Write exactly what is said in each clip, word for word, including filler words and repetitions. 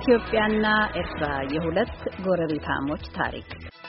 ኢትዮጵያና ኤርትራ የሁለት ጎረቤታሞች ታሪክ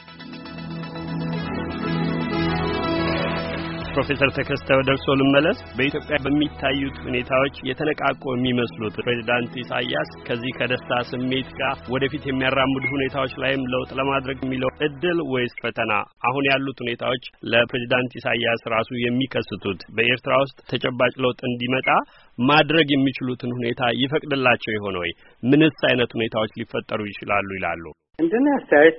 ፕሮፌሰር ተከስተው ደርሶ ልመለስ በኢትዮጵያ በሚታዩት ሁኔታዎች የተነቃቆ የሚመስሉት ፕሬዝዳንት ኢሳያስ ከዚህ ከደስታ ስሜት ጋር ወደፊት የሚያራምዱ ሁኔታዎች ላይም ለውጥ ለማድረግ የሚለው እድል ወይስ ፈተና አሁን ያሉት ሁኔታዎች ለፕሬዝዳንት ኢሳያስ ራሱ የሚከስቱት በኤርትራ ውስጥ ተጨባጭ ለውጥ እንዲመጣ ማድረግ የሚችሉትን ሁኔታ ይፈቅድላቸው ይሆን ወይ ምንስ አይነት ሁኔታዎች ሊፈጠሩ ይችላሉ ይላሉ እንደና አስተያየት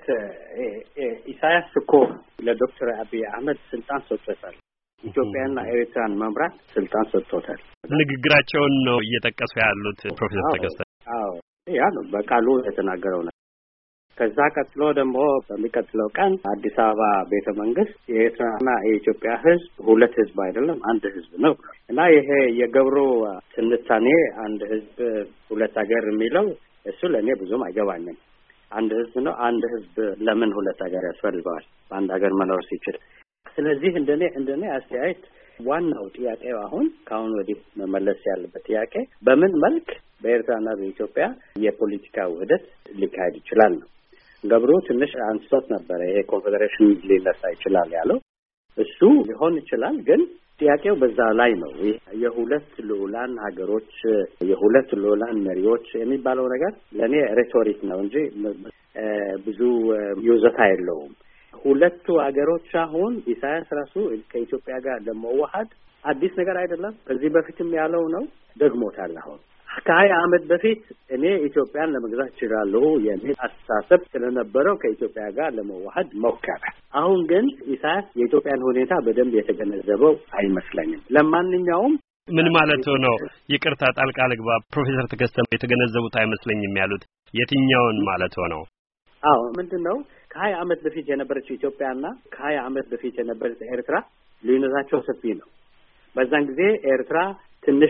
ኢሳያስ እኮ ለዶክተር አብይ አህመድ ስልጣን ሰጥቷል ኢትዮጵያና ኤርትራን መምራት ስልጣን ሰጥቷል ንግግራቸውን ነው እየተጠቀሱ ያሉት ፕሮፌሰር ተከስተ አዎ ያ ነው በቃሉ የተናገረው ነው ከዛ ቀጥሎ ደግሞ በሚቀጥለው ቀን አዲስ አበባ ቤተ መንግስት የኤርትራና የኢትዮጵያ ህዝብ ሁለት ህዝብ አይደለም አንድ ህዝብ ነው እና ይሄ የገብሩ ትንታኔ አንድ ህዝብ ሁለት ሀገር የሚለው እሱ ለኔ ብዙም አይገባኝም አንድ ህዝብ ነው አንድ ህዝብ ለምን ሁለት ሀገር ያስፈልጋል በአንድ ሀገር መኖር ሲችል ስለዚህ እንደኔ እንደኔ አስተያየት ዋናው ጥያቄው አሁን ካሁን ወዲህ መመለስ ያለበት ጥያቄ በምን መልክ በኤርትራና በኢትዮጵያ የፖለቲካ ውህደት ሊካሄድ ይችላል ነው ገብሩ ትንሽ አንስቶት ነበር ይሄ ኮንፌደሬሽን ሊነሳ ይችላል ያለው እሱ ሊሆን ይችላል ግን ጥያቄው በዛ ላይ ነው የሁለት ልዑላን ሀገሮች የሁለት ልዑላን መሪዎች የሚባለው ነገር ለኔ ሬቶሪክ ነው እንጂ ብዙ ይዘት የለውም ሁለቱ ሀገሮች አሁን ኢሳያስ ራሱ ከኢትዮጵያ ጋር ለመዋሃድ አዲስ ነገር አይደለም ከዚህ በፊትም ያለው ነው ደግሞታል አሁን ከሀያ ዓመት በፊት እኔ ኢትዮጵያን ለመግዛት እችላለሁ የሚል አስተሳሰብ ስለነበረው ከኢትዮጵያ ጋር ለመዋሃድ ሞከረ አሁን ግን ኢሳያስ የኢትዮጵያን ሁኔታ በደንብ የተገነዘበው አይመስለኝም ለማንኛውም ምን ማለት ነው ይቅርታ ጣልቃ ልግባ ፕሮፌሰር ተከስተ የተገነዘቡት አይመስለኝም ያሉት የትኛውን ማለት ነው አዎ ምንድነው ከሀያ ዓመት በፊት የነበረችው ኢትዮጵያና ከሀያ ዓመት በፊት የነበረችው ኤርትራ ልዩነታቸው ሰፊ ነው በዛን ጊዜ ኤርትራ ትንሽ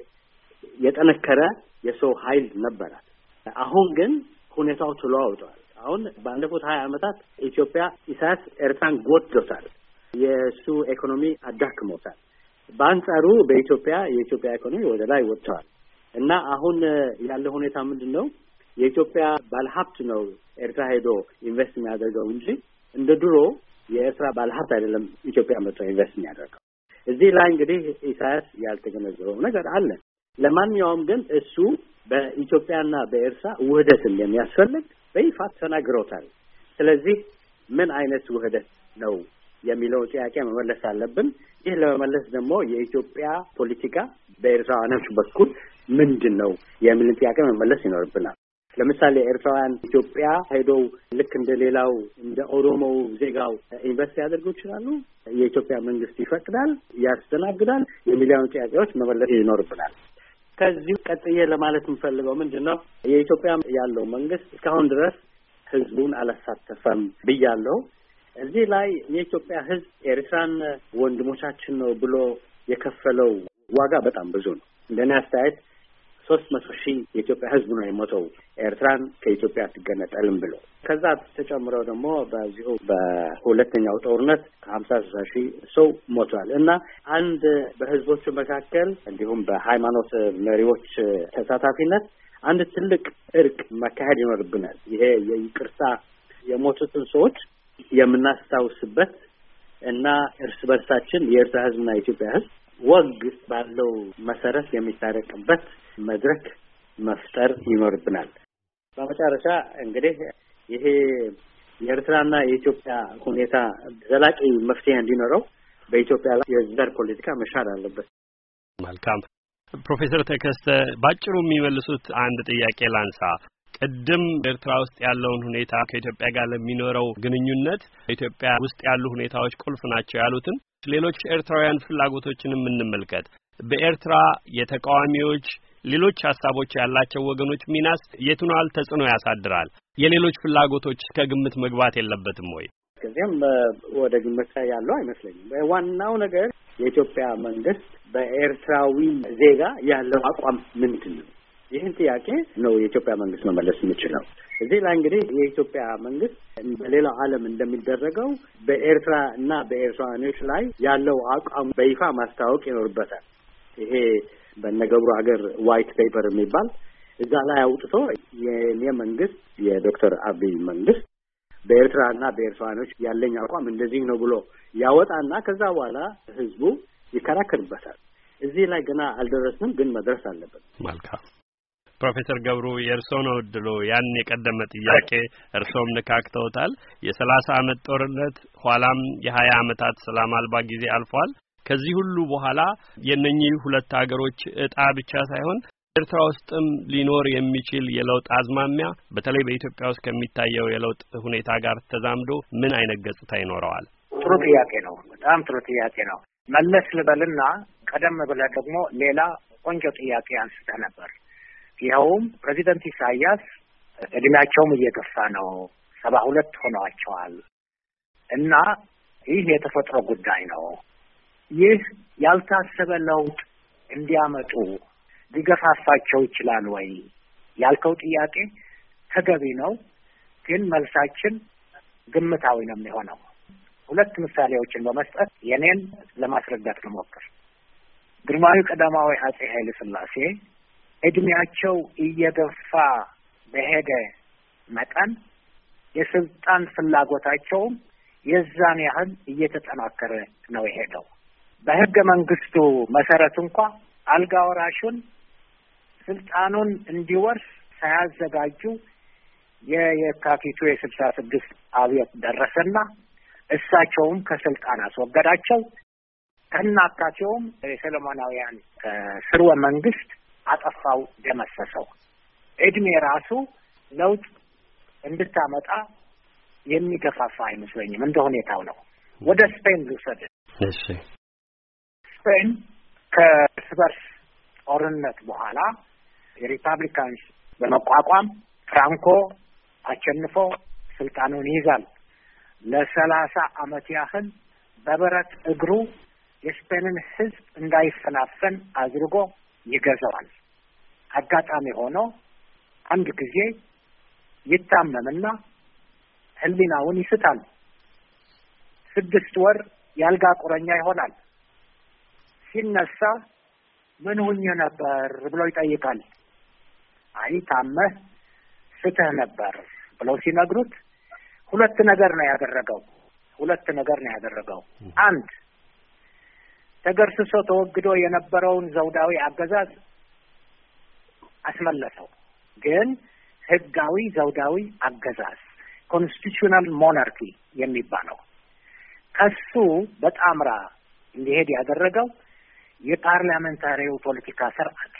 የጠነከረ የሰው ኃይል ነበራት አሁን ግን ሁኔታው ተለዋውጧል አሁን ባለፉት ሀያ ዓመታት ኢትዮጵያ ኢሳያስ ኤርትራን ጎድቶታል የሱ ኢኮኖሚ አዳክሞታል በአንጻሩ በኢትዮጵያ የኢትዮጵያ ኢኮኖሚ ወደ ላይ ወጥቷል እና አሁን ያለው ሁኔታ ምንድነው የኢትዮጵያ ባለሀብት ነው ኤርትራ ሄዶ ኢንቨስት የሚያደርገው እንጂ እንደ ድሮ የኤርትራ ባለሀብት አይደለም ኢትዮጵያ መጥቶ ኢንቨስት የሚያደርገው እዚህ ላይ እንግዲህ ኢሳያስ ያልተገነዘበው ነገር አለ ለማንኛውም ግን እሱ በኢትዮጵያና በኤርትራ ውህደት እንደሚያስፈልግ በይፋ ተናግሮታል ስለዚህ ምን አይነት ውህደት ነው የሚለው ጥያቄ መመለስ አለብን ይህ ለመመለስ ደግሞ የኢትዮጵያ ፖለቲካ በኤርትራውያኖች በኩል ምንድነው የሚል ጥያቄ መመለስ ይኖርብናል ለምሳሌ ኤርትራውያን ኢትዮጵያ ሄደው ልክ እንደሌላው እንደ ኦሮሞ ዜጋው ኢንቨስት ያደርጉ ይችላሉ የኢትዮጵያ መንግስት ይፈቅዳል ያስተናግዳል የሚሊዮን ጥያቄዎች መመለስ ይኖርብናል ከዚህ ቀጥዬ ለማለት የምፈልገው ምንድነው የኢትዮጵያ ያለው መንግስት እስካሁን ድረስ ህዝቡን አላሳተፈም ብያለሁ እዚህ ላይ የኢትዮጵያ ህዝብ ኤርትራን ወንድሞቻችን ነው ብሎ የከፈለው ዋጋ በጣም ብዙ ነው እንደኔ አስተያየት ሶስት መቶ ሺህ የኢትዮጵያ ህዝብ ነው የሞተው ኤርትራን ከኢትዮጵያ ትገነጠልም ብሎ ከዛ ተጨምረው ደግሞ በዚሁ በሁለተኛው ጦርነት ከሀምሳ ሺህ ሰው ሞቷል እና አንድ በህዝቦቹ መካከል እንዲሁም በሃይማኖት መሪዎች ተሳታፊነት አንድ ትልቅ እርቅ መካሄድ ይኖርብናል ይሄ የይቅርታ የሞቱትን ሰዎች የምናስታውስበት እና እርስ በርሳችን የኤርትራ ህዝብና የኢትዮጵያ ህዝብ ወግ ባለው መሰረት የሚታረቅበት መድረክ መፍጠር ይኖርብናል በመጨረሻ እንግዲህ ይሄ የኤርትራና የኢትዮጵያ ሁኔታ ዘላቂ መፍትሄ እንዲኖረው በኢትዮጵያ ላይ የዘር ፖለቲካ መሻር አለበት መልካም ፕሮፌሰር ተከስተ ባጭሩ የሚመልሱት አንድ ጥያቄ ላንሳ ቀደም ኤርትራ ውስጥ ያለውን ሁኔታ ከኢትዮጵያ ጋር ለሚኖረው ግንኙነት ኢትዮጵያ ውስጥ ያሉ ሁኔታዎች ቁልፍ ናቸው ያሉትን ሌሎች ኤርትራውያን ፍላጎቶችንም እንመልከት በኤርትራ የተቃዋሚዎች ሌሎች ሐሳቦች ያላቸው ወገኖች ሚናስ የቱናል ተጽዕኖ ያሳድራል የሌሎች ፍላጎቶች ከግምት መግባት የለበትም ወይ ከዚያም ወደ ግምት ያለው አይመስለኝም ዋናው ነገር የኢትዮጵያ መንግስት በኤርትራዊ ዜጋ ያለው አቋም ምንድነው ይህን ጥያቄ ነው የኢትዮጵያ መንግስት መመለስ የሚችለው እዚህ ላይ እንግዲህ የኢትዮጵያ መንግስት በሌላው ዓለም እንደሚደረገው በኤርትራ እና በኤርትራውያኖች ላይ ያለው አቋም በይፋ ማስታወቅ ይኖርበታል ይሄ በነገብሩ ሀገር ዋይት ፔፐር የሚባል እዛ ላይ አውጥቶ የኔ መንግስት የዶክተር አብይ መንግስት በኤርትራና በኤርትራኖች ያለኝ አቋም እንደዚህ ነው ብሎ ያወጣና ከዛ በኋላ ህዝቡ ይከራከርበታል። እዚህ ላይ ገና አልደረስንም፣ ግን መድረስ አለበት። መልካም ፕሮፌሰር ገብሩ የእርስዎ ነው እድሉ። ያን የቀደመ ጥያቄ እርስዎም ነካክተውታል። የሰላሳ አመት ጦርነት ኋላም የሀያ አመታት ሰላም አልባ ጊዜ አልፏል። ከዚህ ሁሉ በኋላ የነኚህ ሁለት ሀገሮች እጣ ብቻ ሳይሆን ኤርትራ ውስጥም ሊኖር የሚችል የለውጥ አዝማሚያ በተለይ በኢትዮጵያ ውስጥ ከሚታየው የለውጥ ሁኔታ ጋር ተዛምዶ ምን አይነት ገጽታ ይኖረዋል? ጥሩ ጥያቄ ነው። በጣም ጥሩ ጥያቄ ነው። መለስ ልበልና ቀደም ብለህ ደግሞ ሌላ ቆንጆ ጥያቄ አንስተህ ነበር። ይኸውም ፕሬዚደንት ኢሳያስ እድሜያቸውም እየገፋ ነው፣ ሰባ ሁለት ሆነዋቸዋል እና ይህ የተፈጥሮ ጉዳይ ነው። ይህ ያልታሰበ ለውጥ እንዲያመጡ ሊገፋፋቸው ይችላል ወይ ያልከው ጥያቄ ተገቢ ነው፣ ግን መልሳችን ግምታዊ ነው የሚሆነው። ሁለት ምሳሌዎችን በመስጠት የኔን ለማስረዳት ልሞክር። ግርማዊ ቀዳማዊ አጼ ኃይለ ሥላሴ እድሜያቸው እየገፋ በሄደ መጠን የስልጣን ፍላጎታቸውም የዛን ያህል እየተጠናከረ ነው የሄደው። በሕገ መንግስቱ መሰረት እንኳ አልጋ ወራሹን ስልጣኑን እንዲወርስ ሳያዘጋጁ የየካቲቱ የስልሳ ስድስት አብዮት ደረሰና እሳቸውም ከስልጣን አስወገዳቸው። ከናካቸውም የሰለሞናውያን ስርወ መንግስት አጠፋው፣ ደመሰሰው። እድሜ ራሱ ለውጥ እንድታመጣ የሚገፋፋ አይመስለኝም። እንደ ሁኔታው ነው። ወደ ስፔን ልውሰድ። እሺ፣ ስፔን ከእርስ በርስ ጦርነት በኋላ የሪፐብሊካንስ በመቋቋም ፍራንኮ አሸንፎ ስልጣኑን ይይዛል። ለሰላሳ አመት ያህል በብረት እግሩ የስፔንን ህዝብ እንዳይፈናፈን አድርጎ ይገዛዋል። አጋጣሚ ሆኖ አንድ ጊዜ ይታመምና ህሊናውን ይስታል። ስድስት ወር ያልጋ ቁረኛ ይሆናል። ሲነሳ ምን ሆኜ ነበር ብሎ ይጠይቃል። አይ ታመህ ስተህ ነበር ብለው ሲነግሩት ሁለት ነገር ነው ያደረገው። ሁለት ነገር ነው ያደረገው። አንድ ተገርስሶ ተወግዶ የነበረውን ዘውዳዊ አገዛዝ አስመለሰው። ግን ህጋዊ ዘውዳዊ አገዛዝ ኮንስቲቱሽናል ሞናርኪ የሚባለው ከሱ በጣምራ እንዲሄድ ያደረገው የፓርላሜንታሪው ፖለቲካ ስርዓት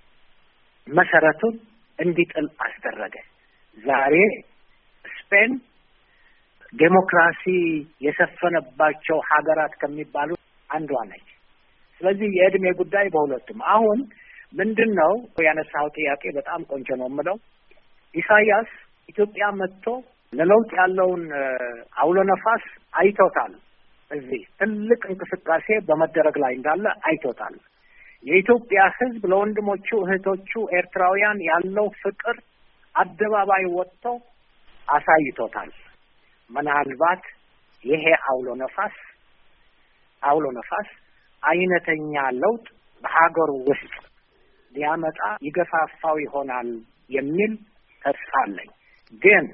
መሰረቱን እንዲጥል አስደረገ። ዛሬ ስፔን ዴሞክራሲ የሰፈነባቸው ሀገራት ከሚባሉ አንዷ ነች። ስለዚህ የእድሜ ጉዳይ በሁለቱም። አሁን ምንድነው ያነሳው ጥያቄ በጣም ቆንጆ ነው የምለው። ኢሳያስ ኢትዮጵያ መጥቶ ለለውጥ ያለውን አውሎ ነፋስ አይቶታል። እዚህ ትልቅ እንቅስቃሴ በመደረግ ላይ እንዳለ አይቶታል። የኢትዮጵያ ህዝብ ለወንድሞቹ እህቶቹ ኤርትራውያን ያለው ፍቅር አደባባይ ወጥቶ አሳይቶታል። ምናልባት ይሄ አውሎ ነፋስ አውሎ ነፋስ አይነተኛ ለውጥ በሀገሩ ውስጥ ሊያመጣ ይገፋፋው ይሆናል የሚል ተስፋ አለኝ። ግን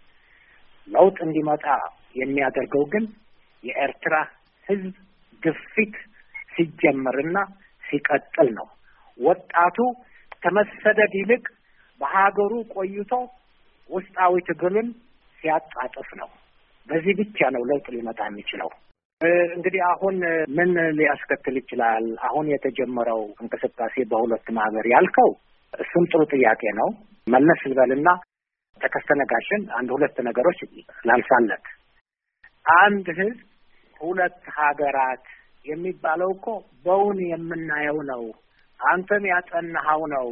ለውጥ እንዲመጣ የሚያደርገው ግን የኤርትራ ህዝብ ግፊት ሲጀመርና ሲቀጥል ነው። ወጣቱ ከመሰደድ ይልቅ በሀገሩ ቆይቶ ውስጣዊ ትግሉን ሲያጣጥፍ ነው። በዚህ ብቻ ነው ለውጥ ሊመጣ የሚችለው። እንግዲህ አሁን ምን ሊያስከትል ይችላል አሁን የተጀመረው እንቅስቃሴ በሁለት ማህበር ያልከው? እሱም ጥሩ ጥያቄ ነው። መለስ ልበልና ተከስተ ነጋሽን አንድ ሁለት ነገሮች ላንሳለት። አንድ ህዝብ ሁለት ሀገራት የሚባለው እኮ በውን የምናየው ነው። አንተም ያጠናኸው ነው።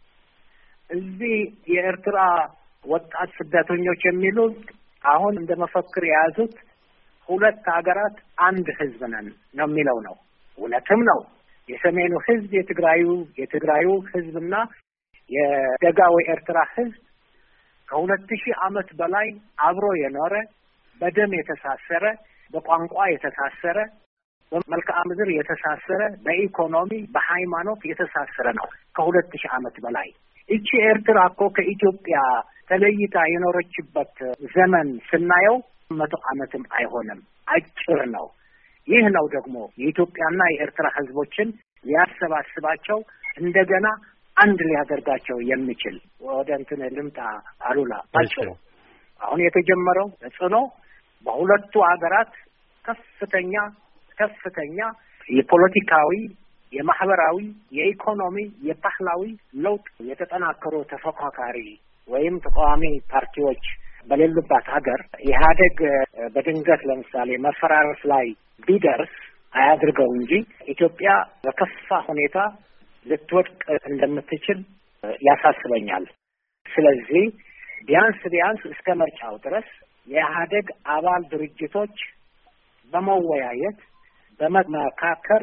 እዚህ የኤርትራ ወጣት ስደተኞች የሚሉት አሁን እንደ መፈክር የያዙት ሁለት ሀገራት አንድ ህዝብ ነን ነው የሚለው ነው። እውነትም ነው። የሰሜኑ ህዝብ የትግራዩ የትግራዩ ህዝብና የደጋው የኤርትራ ህዝብ ከሁለት ሺህ ዓመት በላይ አብሮ የኖረ በደም የተሳሰረ በቋንቋ የተሳሰረ በመልክዓ ምድር የተሳሰረ በኢኮኖሚ በሃይማኖት የተሳሰረ ነው ከሁለት ሺህ ዓመት በላይ። እቺ ኤርትራ እኮ ከኢትዮጵያ ተለይታ የኖረችበት ዘመን ስናየው መቶ ዓመትም አይሆንም፣ አጭር ነው። ይህ ነው ደግሞ የኢትዮጵያና የኤርትራ ህዝቦችን ሊያሰባስባቸው እንደገና አንድ ሊያደርጋቸው የሚችል። ወደ እንትን ልምጣ አሉላ አጭሩ አሁን የተጀመረው ተጽዕኖ በሁለቱ ሀገራት ከፍተኛ ከፍተኛ የፖለቲካዊ፣ የማህበራዊ፣ የኢኮኖሚ፣ የባህላዊ ለውጥ የተጠናከሩ ተፎካካሪ ወይም ተቃዋሚ ፓርቲዎች በሌሉባት ሀገር ኢህአዴግ በድንገት ለምሳሌ መፈራረስ ላይ ቢደርስ አያድርገው እንጂ ኢትዮጵያ በከፋ ሁኔታ ልትወድቅ እንደምትችል ያሳስበኛል። ስለዚህ ቢያንስ ቢያንስ እስከ ምርጫው ድረስ የኢህአዴግ አባል ድርጅቶች በመወያየት በመመካከር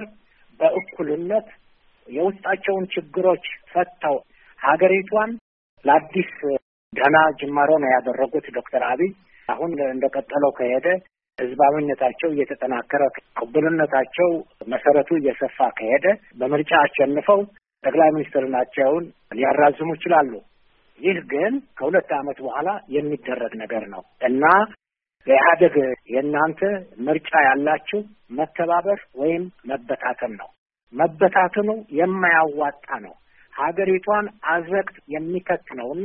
በእኩልነት የውስጣቸውን ችግሮች ፈተው ሀገሪቷን ለአዲስ ገና ጅማሮ ነው ያደረጉት ዶክተር አብይ። አሁን እንደቀጠለው ከሄደ ህዝባዊነታቸው እየተጠናከረ ቅቡልነታቸው መሰረቱ እየሰፋ ከሄደ በምርጫ አሸንፈው ጠቅላይ ሚኒስትርናቸውን ሊያራዝሙ ይችላሉ። ይህ ግን ከሁለት ዓመት በኋላ የሚደረግ ነገር ነው እና ለኢህአዴግ የእናንተ ምርጫ ያላችሁ መተባበር ወይም መበታተን ነው። መበታተኑ የማያዋጣ ነው፣ ሀገሪቷን አዘቅት የሚከት ነውና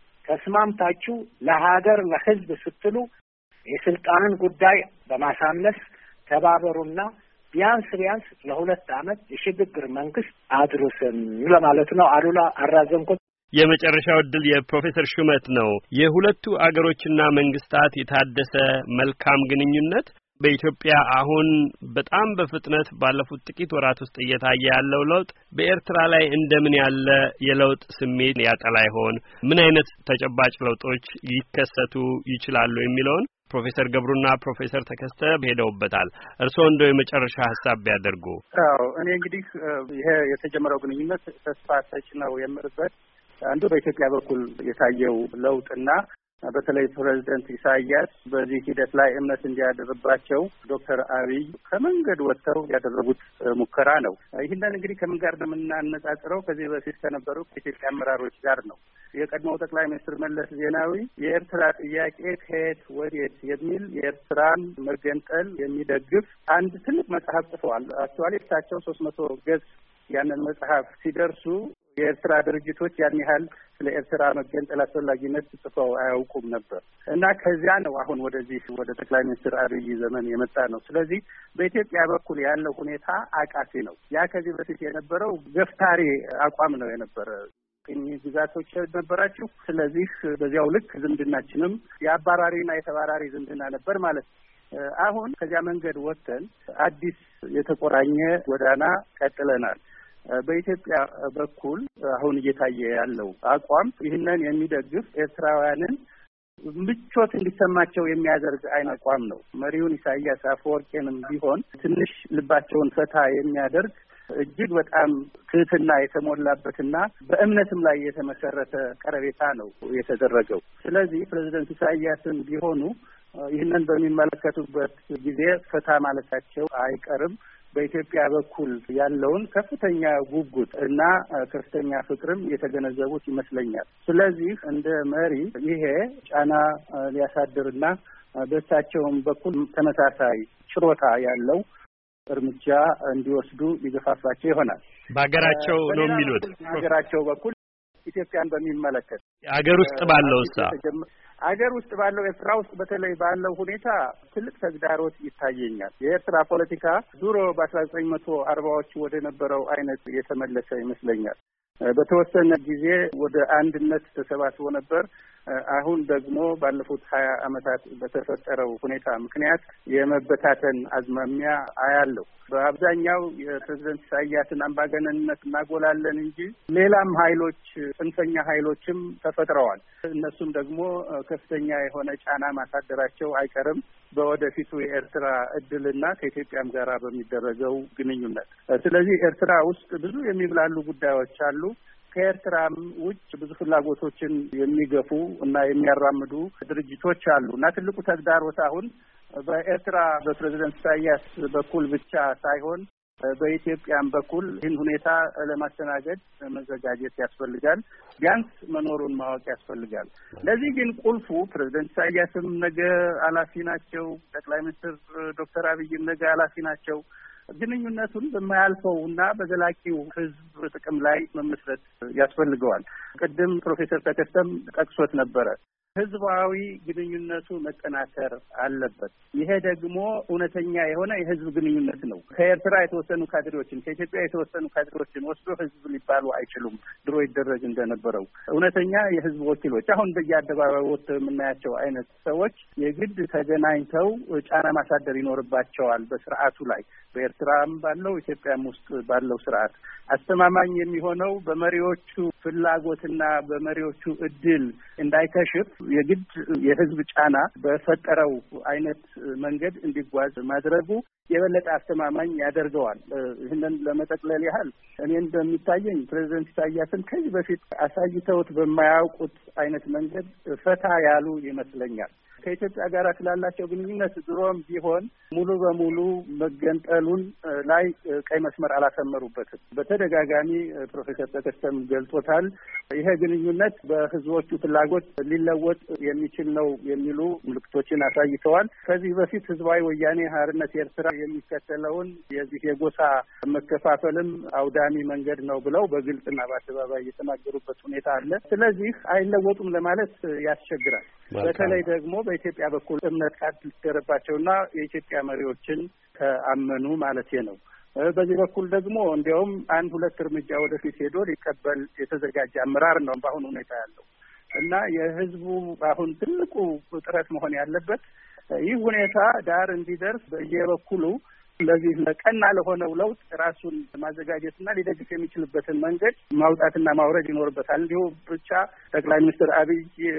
ተስማምታችሁ ለሀገር ለህዝብ ስትሉ የስልጣንን ጉዳይ በማሳነስ ተባበሩና ቢያንስ ቢያንስ ለሁለት ዓመት የሽግግር መንግስት አድሩስን ለማለት ነው። አሉላ አራዘምኩት። የመጨረሻው ዕድል የፕሮፌሰር ሹመት ነው። የሁለቱ አገሮችና መንግስታት የታደሰ መልካም ግንኙነት በኢትዮጵያ አሁን በጣም በፍጥነት ባለፉት ጥቂት ወራት ውስጥ እየታየ ያለው ለውጥ በኤርትራ ላይ እንደምን ያለ የለውጥ ስሜት ያጠላ ይሆን? ምን አይነት ተጨባጭ ለውጦች ሊከሰቱ ይችላሉ የሚለውን ፕሮፌሰር ገብሩና ፕሮፌሰር ተከስተ ሄደውበታል። እርስዎ እንደው የመጨረሻ ሀሳብ ቢያደርጉ። አዎ እኔ እንግዲህ ይሄ የተጀመረው ግንኙነት ተስፋ ሰጭ ነው የምርበት አንዱ በኢትዮጵያ በኩል የታየው ለውጥና በተለይ ፕሬዝዳንት ኢሳያስ በዚህ ሂደት ላይ እምነት እንዲያደርባቸው ዶክተር አብይ ከመንገድ ወጥተው ያደረጉት ሙከራ ነው። ይህንን እንግዲህ ከምን ጋር እንደምናነጻጽረው ከዚህ በፊት ከነበሩ ከኢትዮጵያ አመራሮች ጋር ነው። የቀድሞው ጠቅላይ ሚኒስትር መለስ ዜናዊ የኤርትራ ጥያቄ ከየት ወዴት የሚል የኤርትራን መገንጠል የሚደግፍ አንድ ትልቅ መጽሐፍ ጽፈዋል። አክቹዋሊ እሳቸው ሶስት መቶ ገጽ ያንን መጽሐፍ ሲደርሱ የኤርትራ ድርጅቶች ያን ያህል ስለ ኤርትራ መገንጠል አስፈላጊነት ጽፈው አያውቁም ነበር እና ከዚያ ነው አሁን ወደዚህ ወደ ጠቅላይ ሚኒስትር አብይ ዘመን የመጣ ነው። ስለዚህ በኢትዮጵያ በኩል ያለው ሁኔታ አቃፊ ነው። ያ ከዚህ በፊት የነበረው ገፍታሪ አቋም ነው የነበረ። ቅኝ ግዛቶች ነበራችሁ፣ ስለዚህ በዚያው ልክ ዝምድናችንም የአባራሪና የተባራሪ ዝምድና ነበር ማለት ነው። አሁን ከዚያ መንገድ ወጥተን አዲስ የተቆራኘ ጎዳና ቀጥለናል። በኢትዮጵያ በኩል አሁን እየታየ ያለው አቋም ይህንን የሚደግፍ ኤርትራውያንን ምቾት እንዲሰማቸው የሚያደርግ አይነት አቋም ነው። መሪውን ኢሳያስ አፈወርቄንም ቢሆን ትንሽ ልባቸውን ፈታ የሚያደርግ እጅግ በጣም ትህትና የተሞላበትና በእምነትም ላይ የተመሰረተ ቀረቤታ ነው የተደረገው። ስለዚህ ፕሬዚደንት ኢሳያስን ቢሆኑ ይህንን በሚመለከቱበት ጊዜ ፈታ ማለታቸው አይቀርም። በኢትዮጵያ በኩል ያለውን ከፍተኛ ጉጉት እና ከፍተኛ ፍቅርም የተገነዘቡት ይመስለኛል። ስለዚህ እንደ መሪ ይሄ ጫና ሊያሳድርና በእሳቸውም በኩል ተመሳሳይ ችሮታ ያለው እርምጃ እንዲወስዱ ሊገፋፋቸው ይሆናል። በሀገራቸው ነው የሚሉት። በሀገራቸው በኩል ኢትዮጵያን በሚመለከት አገር ውስጥ ባለው እሳ አገር ውስጥ ባለው ኤርትራ ውስጥ በተለይ ባለው ሁኔታ ትልቅ ተግዳሮት ይታየኛል። የኤርትራ ፖለቲካ ድሮ በአስራ ዘጠኝ መቶ አርባዎቹ ወደ ነበረው አይነት የተመለሰ ይመስለኛል። በተወሰነ ጊዜ ወደ አንድነት ተሰባስቦ ነበር። አሁን ደግሞ ባለፉት ሀያ ዓመታት በተፈጠረው ሁኔታ ምክንያት የመበታተን አዝማሚያ አያለው። በአብዛኛው የፕሬዝደንት ኢሳያስን አምባገነንነት እናጎላለን እንጂ ሌላም ኃይሎች ጽንፈኛ ኃይሎችም ተፈጥረዋል። እነሱም ደግሞ ከፍተኛ የሆነ ጫና ማሳደራቸው አይቀርም በወደፊቱ የኤርትራ እድልና ከኢትዮጵያም ጋራ በሚደረገው ግንኙነት። ስለዚህ ኤርትራ ውስጥ ብዙ የሚብላሉ ጉዳዮች አሉ። ከኤርትራም ውጭ ብዙ ፍላጎቶችን የሚገፉ እና የሚያራምዱ ድርጅቶች አሉ እና ትልቁ ተግዳሮት አሁን በኤርትራ በፕሬዝደንት ኢሳያስ በኩል ብቻ ሳይሆን በኢትዮጵያም በኩል ይህን ሁኔታ ለማስተናገድ መዘጋጀት ያስፈልጋል። ቢያንስ መኖሩን ማወቅ ያስፈልጋል። ለዚህ ግን ቁልፉ ፕሬዝደንት ኢሳያስም ነገ ኃላፊ ናቸው። ጠቅላይ ሚኒስትር ዶክተር አብይም ነገ ኃላፊ ናቸው። ግንኙነቱን በማያልፈው እና በዘላቂው ሕዝብ ጥቅም ላይ መመስረት ያስፈልገዋል። ቅድም ፕሮፌሰር ተከስተም ጠቅሶት ነበረ። ህዝባዊ ግንኙነቱ መጠናከር አለበት። ይሄ ደግሞ እውነተኛ የሆነ የህዝብ ግንኙነት ነው። ከኤርትራ የተወሰኑ ካድሬዎችን ከኢትዮጵያ የተወሰኑ ካድሬዎችን ወስዶ ህዝብ ሊባሉ አይችሉም። ድሮ ይደረግ እንደነበረው እውነተኛ የህዝብ ወኪሎች አሁን በየአደባባይ ወጥተው የምናያቸው አይነት ሰዎች የግድ ተገናኝተው ጫና ማሳደር ይኖርባቸዋል በስርዓቱ ላይ በኤርትራም ባለው ኢትዮጵያም ውስጥ ባለው ስርዓት አስተማማኝ የሚሆነው በመሪዎቹ ፍላጎትና በመሪዎቹ እድል እንዳይከሽፍ የግድ የህዝብ ጫና በፈጠረው አይነት መንገድ እንዲጓዝ ማድረጉ የበለጠ አስተማማኝ ያደርገዋል። ይህንን ለመጠቅለል ያህል እኔ እንደሚታየኝ ፕሬዝደንት ኢሳያስን ከዚህ በፊት አሳይተውት በማያውቁት አይነት መንገድ ፈታ ያሉ ይመስለኛል። ከኢትዮጵያ ጋር ስላላቸው ግንኙነት ድሮም ቢሆን ሙሉ በሙሉ መገንጠሉን ላይ ቀይ መስመር አላሰመሩበትም። በተደጋጋሚ ፕሮፌሰር ተከስተም ገልጾታል። ይሄ ግንኙነት በህዝቦቹ ፍላጎት ሊለወጥ የሚችል ነው የሚሉ ምልክቶችን አሳይተዋል። ከዚህ በፊት ህዝባዊ ወያኔ ሓርነት ኤርትራ የሚከተለውን የዚህ የጎሳ መከፋፈልም አውዳሚ መንገድ ነው ብለው በግልጽና በአደባባይ የተናገሩበት ሁኔታ አለ። ስለዚህ አይለወጡም ለማለት ያስቸግራል። በተለይ ደግሞ በኢትዮጵያ በኩል እምነት ካደረባቸውና የኢትዮጵያ መሪዎችን ከአመኑ ማለት ነው። በዚህ በኩል ደግሞ እንዲያውም አንድ ሁለት እርምጃ ወደፊት ሄዶ ሊቀበል የተዘጋጀ አመራር ነው በአሁኑ ሁኔታ ያለው እና የህዝቡ አሁን ትልቁ ጥረት መሆን ያለበት ይህ ሁኔታ ዳር እንዲደርስ በየበኩሉ ለዚህ ለቀና ለሆነው ለውጥ ራሱን ማዘጋጀትና ሊደግፍ የሚችልበትን መንገድ ማውጣትና ማውረድ ይኖርበታል። እንዲሁ ብቻ ጠቅላይ ሚኒስትር አብይ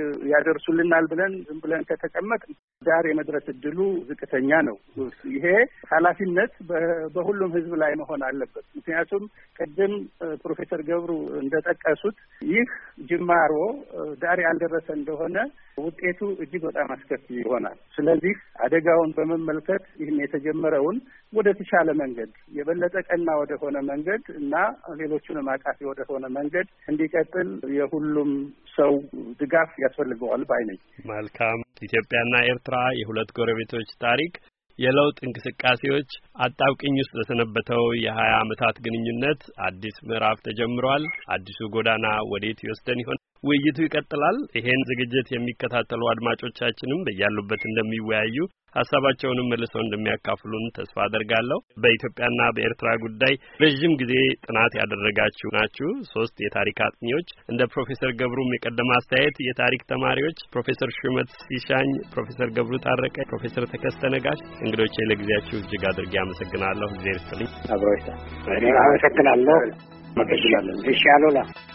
ያደርሱልናል ብለን ዝም ብለን ከተቀመጥ ዳር የመድረስ እድሉ ዝቅተኛ ነው። ይሄ ኃላፊነት በሁሉም ህዝብ ላይ መሆን አለበት። ምክንያቱም ቅድም ፕሮፌሰር ገብሩ እንደጠቀሱት ይህ ጅማሮ ዳር ያልደረሰ እንደሆነ ውጤቱ እጅግ በጣም አስከፊ ይሆናል። ስለዚህ አደጋውን በመመልከት ይህን የተጀመረውን ወደ ተሻለ መንገድ የበለጠ ቀና ወደ ሆነ መንገድ እና ሌሎቹንም አቃፊ ወደ ሆነ መንገድ እንዲቀጥል የሁሉም ሰው ድጋፍ ያስፈልገዋል ባይ ነኝ። መልካም። ኢትዮጵያና ኤርትራ የሁለት ጎረቤቶች ታሪክ የለውጥ እንቅስቃሴዎች አጣብቅኝ ውስጥ ለሰነበተው የሀያ ዓመታት ግንኙነት አዲስ ምዕራፍ ተጀምሯል። አዲሱ ጎዳና ወዴት ይወስደን ይሆን? ውይይቱ ይቀጥላል። ይሄን ዝግጅት የሚከታተሉ አድማጮቻችንም በያሉበት እንደሚወያዩ ሀሳባቸውንም መልሰው እንደሚያካፍሉን ተስፋ አደርጋለሁ። በኢትዮጵያና በኤርትራ ጉዳይ ረጅም ጊዜ ጥናት ያደረጋችሁ ናችሁ። ሶስት የታሪክ አጥኚዎች እንደ ፕሮፌሰር ገብሩም የቀደመ አስተያየት የታሪክ ተማሪዎች ፕሮፌሰር ሹመት ሲሻኝ፣ ፕሮፌሰር ገብሩ ታረቀ፣ ፕሮፌሰር ተከስተ ነጋሽ እንግዶቼ ለጊዜያችሁ እጅግ አድርጌ አመሰግናለሁ። እግዚአብሔር ይስጥልኝ። አብሮይታ እኔ አመሰግናለሁ። መከሽያለን እሺ አሉላ